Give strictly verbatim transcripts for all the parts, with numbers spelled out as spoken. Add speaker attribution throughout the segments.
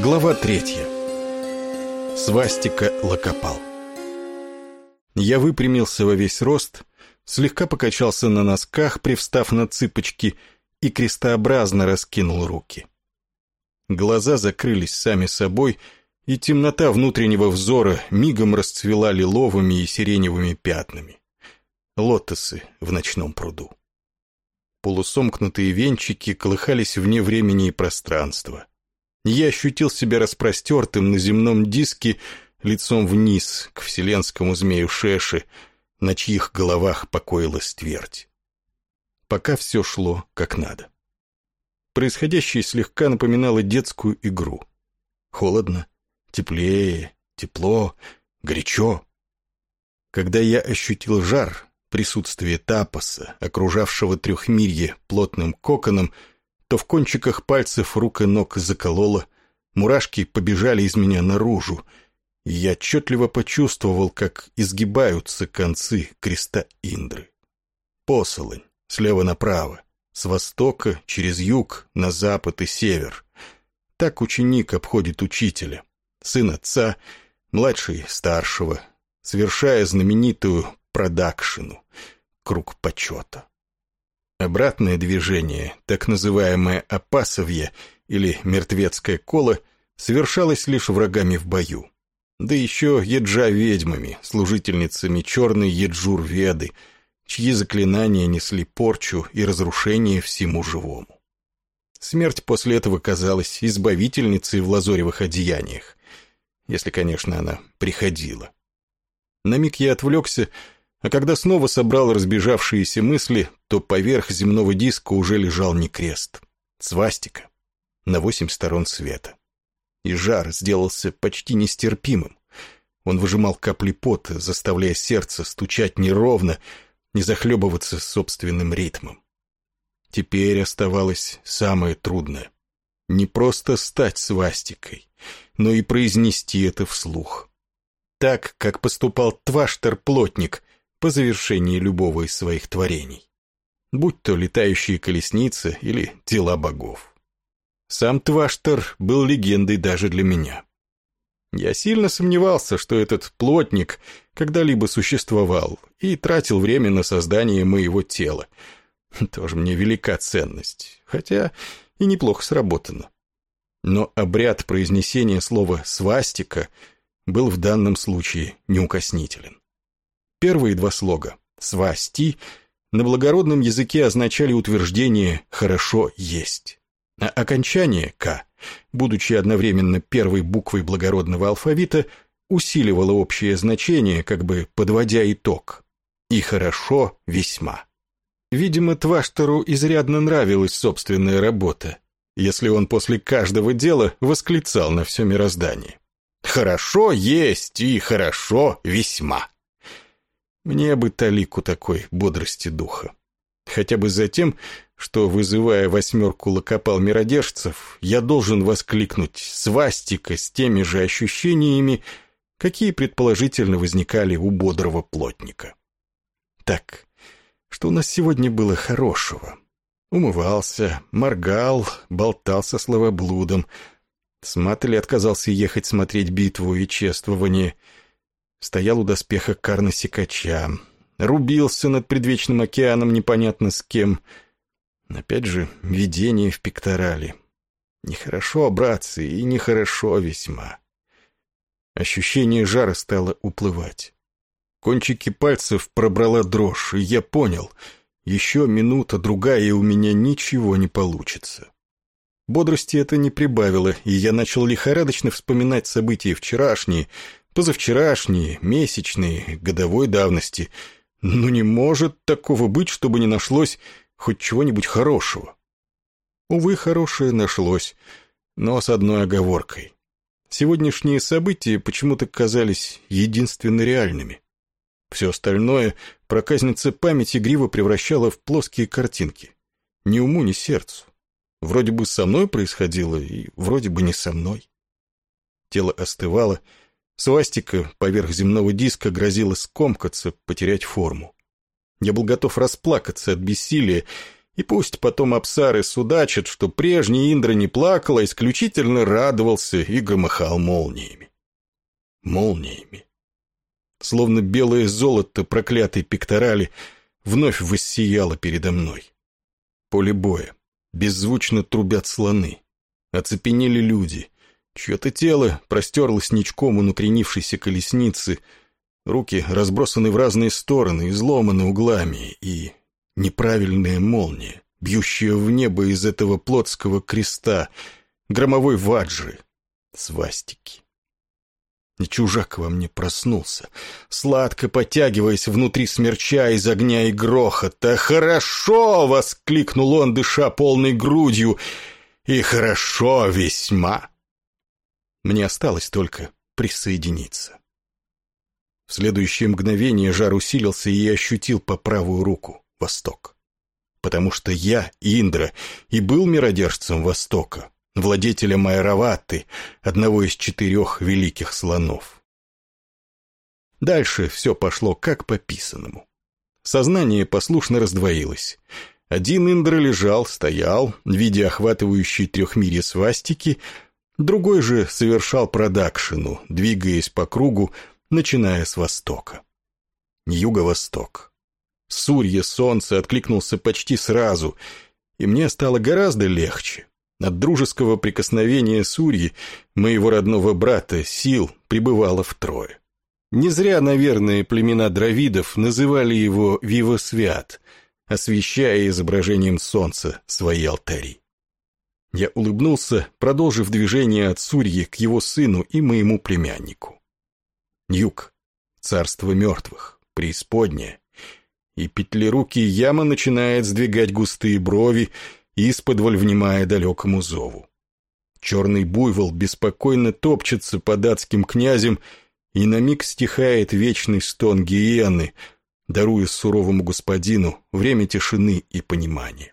Speaker 1: Глава третья. Свастика Локопал. Я выпрямился во весь рост, слегка покачался на носках, привстав на цыпочки, и крестообразно раскинул руки. Глаза закрылись сами собой, и темнота внутреннего взора мигом расцвела лиловыми и сиреневыми пятнами. Лотосы в ночном пруду. Полусомкнутые венчики колыхались вне времени и пространства. Я ощутил себя распростертым на земном диске лицом вниз к вселенскому змею Шеши, на чьих головах покоилась твердь. Пока все шло как надо. Происходящее слегка напоминало детскую игру. Холодно, теплее, тепло, горячо. Когда я ощутил жар, присутствие тапоса, окружавшего трехмирье плотным коконом, то в кончиках пальцев рук и ног закололо, мурашки побежали из меня наружу, и я отчетливо почувствовал, как изгибаются концы креста Индры. Посолонь, слева направо, с востока через юг на запад и север. Так ученик обходит учителя, сын отца, младший старшего, совершая знаменитую продакшину, круг почета. Обратное движение, так называемое опасовье или мертвецкое коло, совершалось лишь врагами в бою. Да еще еджа-ведьмами, служительницами черной еджур-веды, чьи заклинания несли порчу и разрушение всему живому. Смерть после этого казалась избавительницей в лазоревых одеяниях, если, конечно, она приходила. На миг я отвлекся, а когда снова собрал разбежавшиеся мысли, то поверх земного диска уже лежал не крест, свастика, на восемь сторон света. И жар сделался почти нестерпимым. Он выжимал капли пота, заставляя сердце стучать неровно, не захлебываться собственным ритмом. Теперь оставалось самое трудное. Не просто стать свастикой, но и произнести это вслух. Так, как поступал Тваштер-плотник по завершении любого из своих творений. Будь то летающие колесницы или тела богов. Сам Тваштер был легендой даже для меня. Я сильно сомневался, что этот плотник когда-либо существовал, и тратил время на создание моего тела. Тоже мне велика ценность, хотя и неплохо сработано. Но обряд произнесения слова «свастика» был в данном случае неукоснителен. Первые два слога «свасти» на благородном языке означали утверждение «хорошо есть», а окончание «к», будучи одновременно первой буквой благородного алфавита, усиливало общее значение, как бы подводя итог. И хорошо весьма. Видимо, Тваштеру изрядно нравилась собственная работа, если он после каждого дела восклицал на все мироздание. «Хорошо есть и хорошо весьма». Мне бы талику такой бодрости духа. Хотя бы за тем, что, вызывая восьмерку локопал-миродержцев, я должен воскликнуть «свастика» с теми же ощущениями, какие предположительно возникали у бодрого плотника. Так, что у нас сегодня было хорошего? Умывался, моргал, болтался словоблудом. С Маттели отказался ехать смотреть битву и чествование. Стоял у доспеха Карна-Сикача. Рубился над предвечным океаном непонятно с кем. Опять же, видение в пекторале. Нехорошо, братцы, и нехорошо весьма. Ощущение жара стало уплывать. Кончики пальцев пробрала дрожь, и я понял, еще минута-другая, и у меня ничего не получится. Бодрости это не прибавило, и я начал лихорадочно вспоминать события вчерашние, позавчерашние, месячные, годовой давности. Но не может такого быть, чтобы не нашлось хоть чего-нибудь хорошего. Увы, хорошее нашлось, но с одной оговоркой. Сегодняшние события почему-то казались единственно реальными. Все остальное проказница памяти игриво превращала в плоские картинки. Ни уму, ни сердцу. Вроде бы со мной происходило, и вроде бы не со мной. Тело остывало, свастика поверх земного диска грозила скомкаться, потерять форму. Я был готов расплакаться от бессилия, И пусть потом апсары судачат, что прежний Индра не плакал, а исключительно радовался и громыхал молниями. Молниями. Словно белое золото проклятой пекторали вновь воссияло передо мной. Поле боя. Беззвучно трубят слоны. Оцепенели люди. Чье-то тело простерлось ничком у накренившейся колесницы. Руки разбросаны в разные стороны, изломаны углами. И неправильная молния, бьющая в небо из этого плотского креста, громовой ваджры, свастики. И чужак во мне проснулся, сладко потягиваясь внутри смерча из огня и грохота. «Хорошо!» — воскликнул он, дыша полной грудью. «И хорошо весьма!» Мне осталось только присоединиться. В следующее мгновение жар усилился, и я ощутил по правую руку восток. Потому что я, Индра, и был миродержцем Востока, владетелем Айраваты, одного из четырех великих слонов. Дальше все пошло как по писанному. Сознание послушно раздвоилось. Один Индра лежал, стоял, видя охватывающие трехмирье свастики, другой же совершал продакшену, двигаясь по кругу, начиная с востока. Юго-восток. Сурья, солнце, откликнулся почти сразу, и мне стало гораздо легче. От дружеского прикосновения Сурьи, моего родного брата, сил прибывало втрое. Не зря, наверное, племена дравидов называли его Вивосвят, освещая изображением солнца свои алтари. Я улыбнулся, продолжив движение от Сурьи к его сыну и моему племяннику. Юг, царство мертвых, преисподняя, и петлерукий яма начинает сдвигать густые брови, исподволь внимая далекому зову. Черный буйвол беспокойно топчется под адским князем, и на миг стихает вечный стон гиены, даруя суровому господину время тишины и понимания.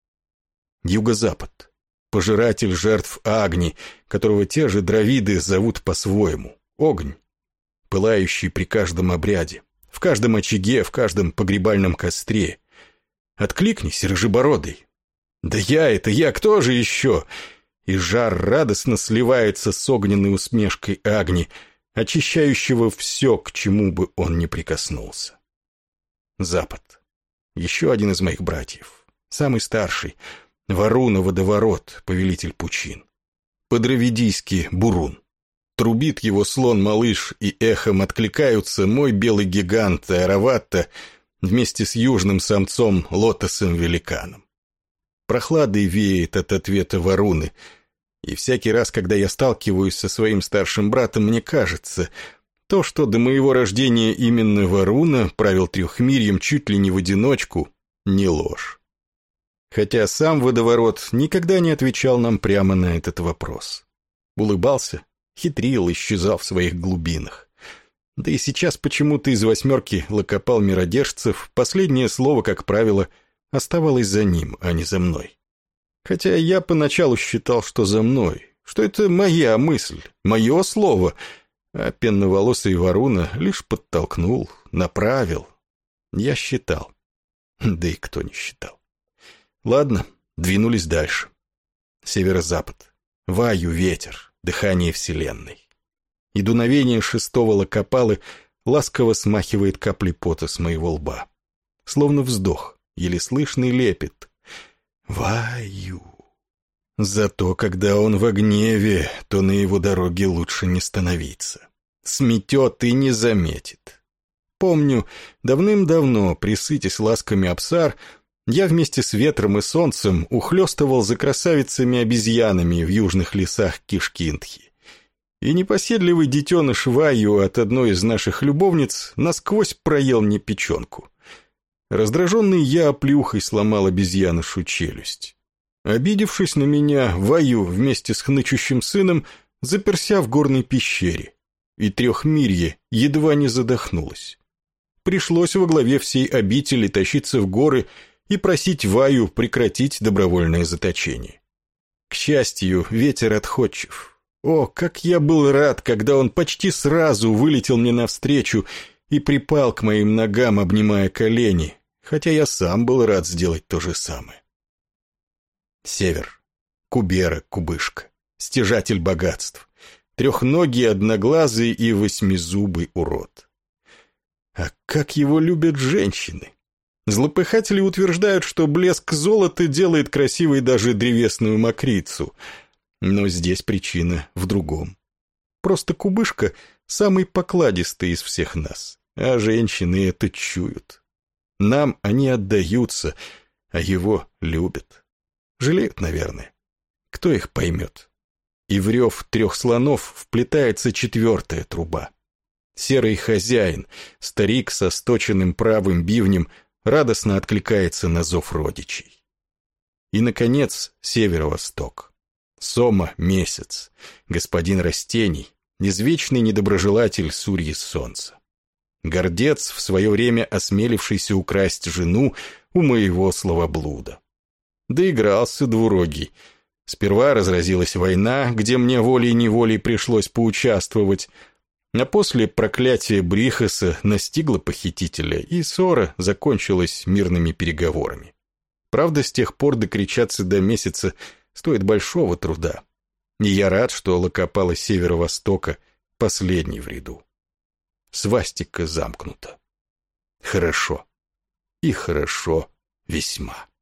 Speaker 1: Юго-запад, пожиратель жертв Агни, которого те же дравиды зовут по-своему, огонь, пылающий при каждом обряде, в каждом очаге, в каждом погребальном костре. Откликнись, рыжебородый. Да я это, я, кто же еще? И жар радостно сливается с огненной усмешкой Агни, очищающего все, к чему бы он ни прикоснулся. Запад. Еще один из моих братьев. Самый старший. Варуна-водоворот, повелитель пучин. По-дравидийски Бурун. Трубит его слон-малыш, и эхом откликаются мой белый гигант Айравата вместе с южным самцом Лотосом-великаном. Прохладой веет от ответа Варуны, и всякий раз, когда я сталкиваюсь со своим старшим братом, мне кажется, то, что до моего рождения именно Варуна правил трехмирьем чуть ли не в одиночку, не ложь. Хотя сам водоворот никогда не отвечал нам прямо на этот вопрос. Улыбался, хитрил, исчезал в своих глубинах. Да и сейчас почему-то из восьмерки локопал миродержцев последнее слово, как правило, оставалось за ним, а не за мной. Хотя я поначалу считал, что за мной, что это моя мысль, мое слово, а пенноволосый Варуна лишь подтолкнул, направил. Я считал. Да и кто не считал. Ладно, двинулись дальше. Северо-запад. Ваю, ветер, дыхание вселенной. И дуновение шестого локопалы ласково смахивает капли пота с моего лба. Словно вздох, еле слышный лепет. Ваю. Зато, когда он в гневе, то на его дороге лучше не становиться. Сметет и не заметит. Помню, давным-давно, присытясь ласками апсар, я вместе с ветром и солнцем ухлёстывал за красавицами-обезьянами в южных лесах Кишкинтхи. И непоседливый детеныш Ваю от одной из наших любовниц насквозь проел мне печенку. Раздраженный я оплюхой сломал обезьянышу челюсть. Обидевшись на меня, Ваю вместе с хнычущим сыном заперся в горной пещере, и трехмирье едва не задохнулось. Пришлось во главе всей обители тащиться в горы и просить Ваю прекратить добровольное заточение. К счастью, ветер отходчив. О, как я был рад, когда он почти сразу вылетел мне навстречу и припал к моим ногам, обнимая колени, хотя я сам был рад сделать то же самое. Север. Кубера, кубышка. Стяжатель богатств. Трехногий, одноглазый и восьмизубый урод. А как его любят женщины! Злопыхатели утверждают, что блеск золота делает красивой даже древесную мокрицу. Но здесь причина в другом. Просто кубышка самый покладистый из всех нас, а женщины это чуют. Нам они отдаются, а его любят. Жалеют, наверное. Кто их поймет? И в рев трех слонов вплетается четвертая труба. Серый хозяин, старик со сточенным правым бивнем, радостно откликается на зов родичей. И, наконец, северо-восток. Сома — месяц, господин растений, извечный недоброжелатель сурьи солнца. Гордец, в свое время осмелившийся украсть жену у моего словоблуда. Доигрался двурогий. Сперва разразилась война, где мне волей-неволей пришлось поучаствовать, а после проклятие Брихаса настигло похитителя, и ссора закончилась мирными переговорами. Правда, с тех пор докричаться до месяца стоит большого труда. И я рад, что локопала северо-востока последний в ряду. Свастика замкнута. Хорошо. И хорошо весьма.